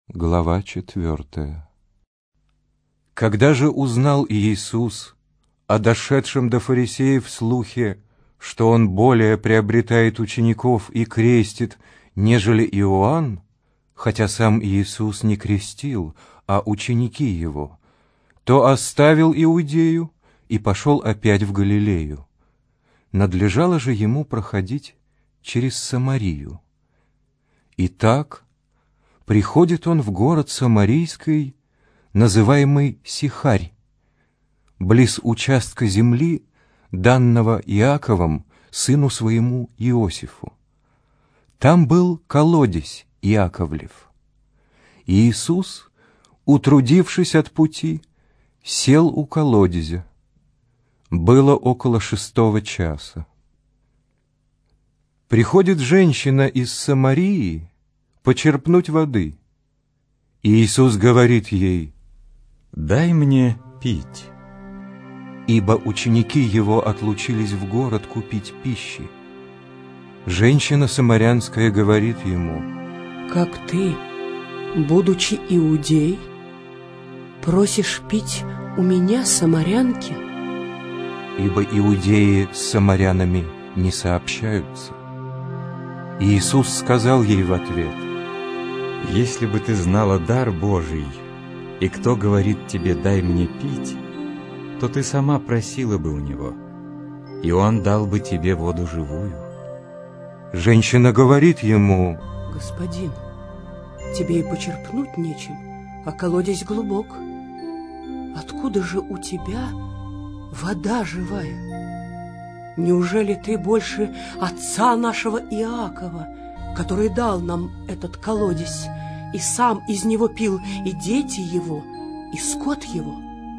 Глава 4. Когда же узнал Иисус о дошедшем до фарисеев слухе, что Он более приобретает учеников и крестит, нежели Иоанн, хотя сам Иисус не крестил, а ученики Его, то оставил Иудею и пошел опять в Галилею. Надлежало же Ему проходить через Самарию. Итак, приходит Он в город Самарийский, называемый Сихарь, близ участка земли, данного Иаковом, сыну своему Иосифу. Там был колодезь Иаковлев. Иисус, утрудившись от пути, сел у колодезя. Было около 6 часа. Приходит женщина из Самарии почерпнуть воды. Иисус говорит ей: «Дай мне пить». Ибо ученики Его отлучились в город купить пищи. Женщина самарянская говорит Ему: «Как ты, будучи иудей, просишь пить у меня, самарянки?» Ибо иудеи с самарянами не сообщаются. Иисус сказал ей в ответ: «Если бы ты знала дар Божий, и кто говорит тебе «дай мне пить», то ты сама просила бы у него, и он дал бы тебе воду живую». Женщина говорит Ему: «Господин, тебе и почерпнуть нечем, а колодезь глубок. Откуда же у тебя вода живая? Неужели ты больше отца нашего Иакова, который дал нам этот колодезь, и сам из него пил и дети его, и скот его?»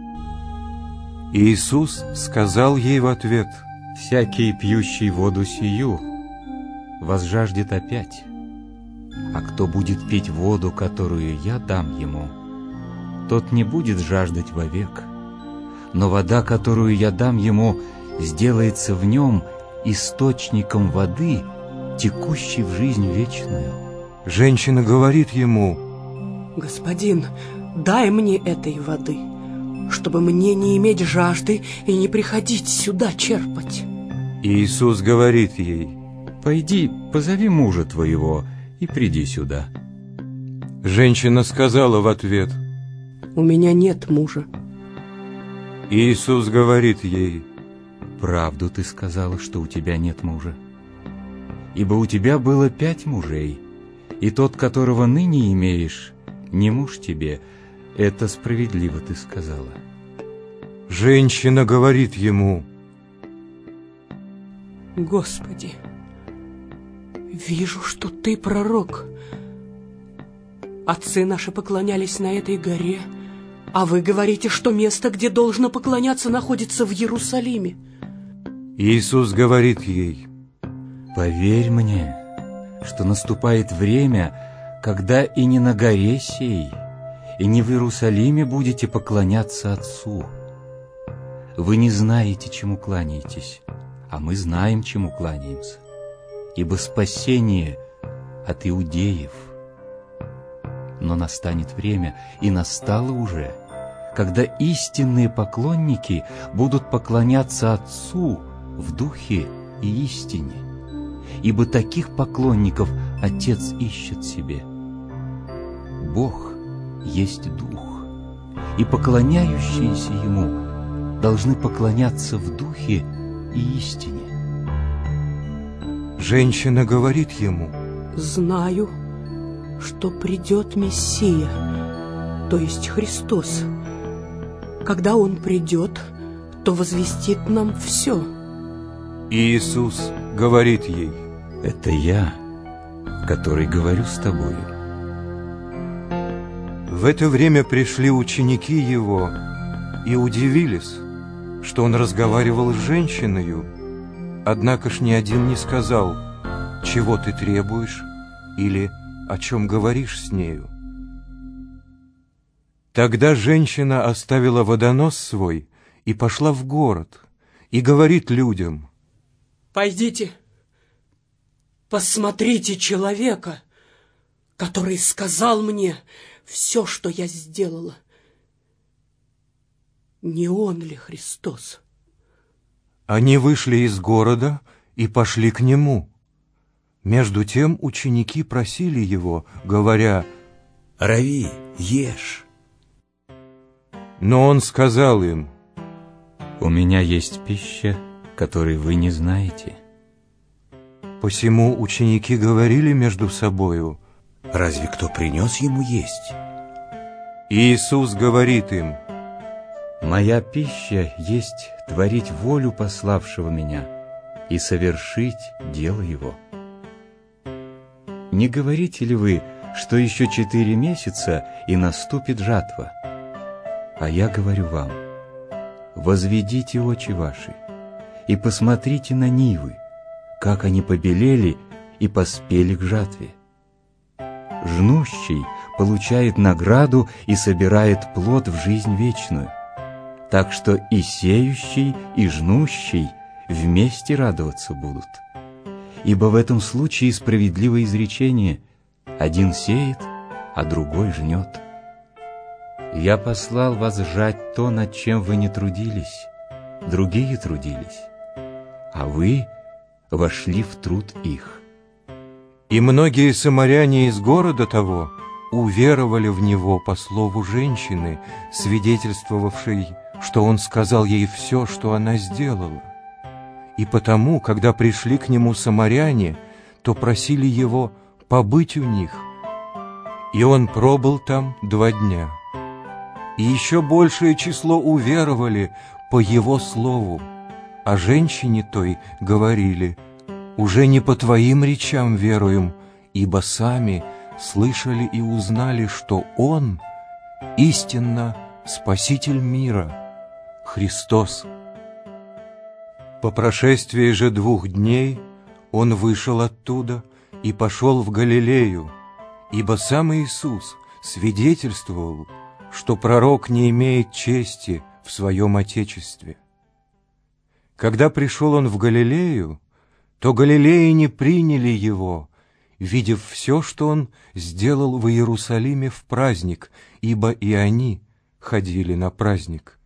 Иисус сказал ей в ответ: «Всякий, пьющий воду сию, возжаждет опять. А кто будет пить воду, которую я дам ему, тот не будет жаждать вовек. Но вода, которую я дам ему, сделается в нем источником воды, текущей в жизнь вечную». Женщина говорит Ему: «Господин, дай мне этой воды, чтобы мне не иметь жажды и не приходить сюда черпать». Иисус говорит ей: «Пойди, позови мужа твоего и приди сюда». Женщина сказала в ответ: «У меня нет мужа». Иисус говорит ей: «Правду ты сказала, что у тебя нет мужа. Ибо у тебя было 5 мужей, и тот, которого ныне имеешь, не муж тебе. Это справедливо ты сказала». Женщина говорит Ему: «Господи, вижу, что ты пророк. Отцы наши поклонялись на этой горе, а вы говорите, что место, где должно поклоняться, находится в Иерусалиме». Иисус говорит ей: «Поверь мне, что наступает время, когда и не на горе сей, и не в Иерусалиме будете поклоняться Отцу. Вы не знаете, чему кланяетесь, а мы знаем, чему кланяемся, ибо спасение от иудеев. Но настанет время, и настало уже, когда истинные поклонники будут поклоняться Отцу в духе и истине, ибо таких поклонников Отец ищет себе. Бог есть Дух, и поклоняющиеся Ему должны поклоняться в духе и истине». Женщина говорит Ему: «Знаю, что придет Мессия, то есть Христос. Когда Он придет, то возвестит нам все». Иисус говорит ей: «Это я, который говорю с тобою». В это время пришли ученики Его и удивились, что Он разговаривал с женщиною, однако ж ни один не сказал: «Чего ты требуешь?» или «О чем говоришь с нею?». Тогда женщина оставила водонос свой и пошла в город, и говорит людям: «Пойдите, посмотрите человека, который сказал мне: все, что я сделала. Не он ли Христос? Они вышли из города и пошли к нему. Между тем ученики просили его, говоря: «Рави, ешь». Но он сказал им: «У меня есть пища, которой вы не знаете». Посему ученики говорили между собою: «Разве кто принес ему есть?» Иисус говорит им: «Моя пища есть творить волю пославшего меня и совершить дело его». Не говорите ли вы, что еще 4 месяца и наступит жатва? А я говорю вам: возведите очи ваши и посмотрите на нивы, как они побелели и поспели к жатве. Жнущий получает награду и собирает плод в жизнь вечную, так что и сеющий, и жнущий вместе радоваться будут. Ибо в этом случае справедливое изречение: один сеет, а другой жнет. Я послал вас жать то, над чем вы не трудились, другие трудились, а вы вошли в труд их». И многие самаряне из города того уверовали в него по слову женщины, свидетельствовавшей, что он сказал ей все, что она сделала. И потому, когда пришли к нему самаряне, то просили его побыть у них. И он пробыл там 2 дня. И еще большее число уверовали по его слову, а женщине той говорили: «Уже не по твоим речам веруем, ибо сами слышали и узнали, что Он истинно Спаситель мира, Христос». По прошествии же 2 дней он вышел оттуда и пошел в Галилею, ибо сам Иисус свидетельствовал, что пророк не имеет чести в своем Отечестве. Когда пришел он в Галилею, то галилеяне приняли его, видев все, что он сделал в Иерусалиме в праздник, ибо и они ходили на праздник.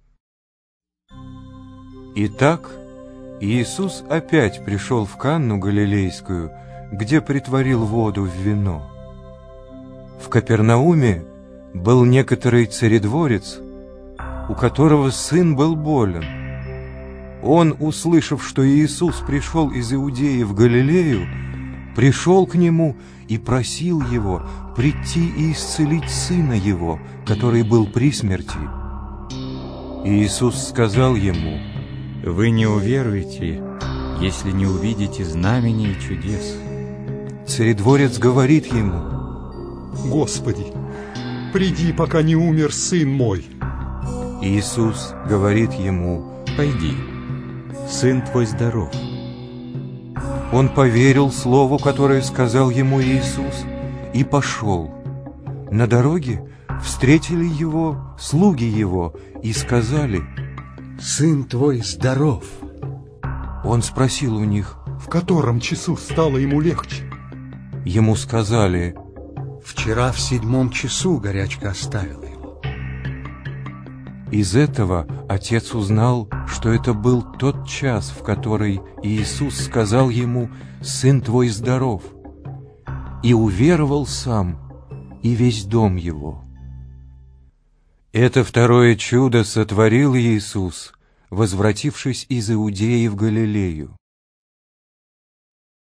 Итак, Иисус опять пришел в Канну Галилейскую, где претворил воду в вино. В Капернауме был некоторый царедворец, у которого сын был болен. Он, услышав, что Иисус пришел из Иудеи в Галилею, пришел к нему и просил его прийти и исцелить сына его, который был при смерти. Иисус сказал ему: «Вы не уверуете, если не увидите знамений и чудес». Царедворец говорит ему: «Господи, приди, пока не умер сын мой». Иисус говорит ему: «Пойди, сын твой здоров». Он поверил слову, которое сказал ему Иисус, и пошел. На дороге встретили его слуги его и сказали: «Сын твой здоров». Он спросил у них: В котором часу стало ему легче? Ему сказали: Вчера в 7 часу горячка оставила его. Из этого отец узнал, что это был тот час, в который Иисус сказал ему: «Сын твой здоров», и уверовал сам и весь дом его. Это 2-е чудо сотворил Иисус, возвратившись из Иудеи в Галилею.